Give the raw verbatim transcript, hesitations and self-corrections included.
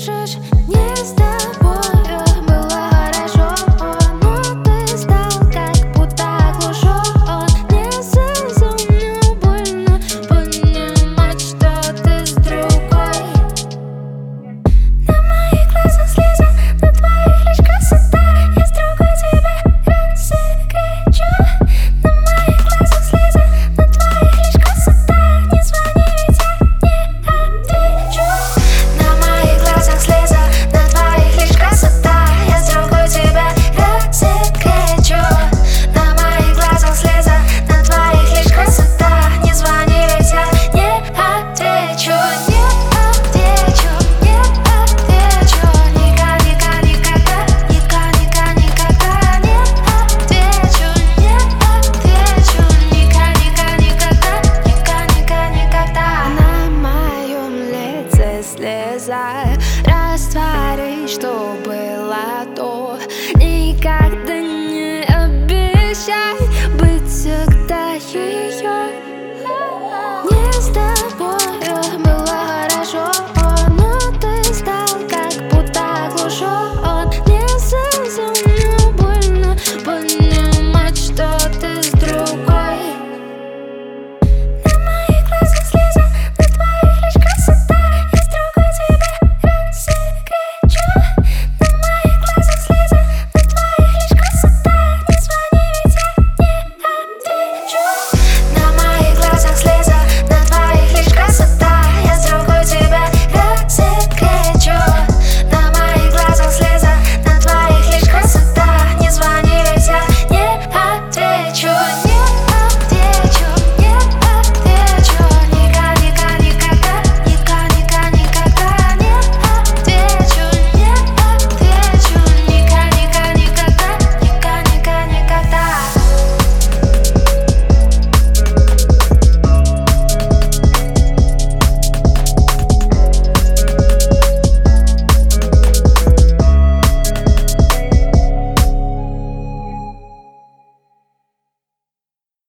пишешь, не с тобою было хорошо, но ты стал как будто оглушен. Не совсем мне больно понимать, что ты с другой. На моих глазах слезы, на твоих лишь красота. Я с другой тебя разыграю. На моих глазах слезы, на твоих лишь красота. Не звони, ведь я не отвечу. На моих глазах слезы, на твоих лишь красота. Я с другой тебя разыграю. На моих глазах слезы, на твоих лишь красота. Не звони, ведь я не отвечу. Не отвечу, не отвечу. Никогда, никогда, никогда, никогда, никогда не отвечу. Не отвечу. Никогда, никогда, никогда, никогда, никогда. На моем лице слеза. Раствори, что было, то никогда не обещай.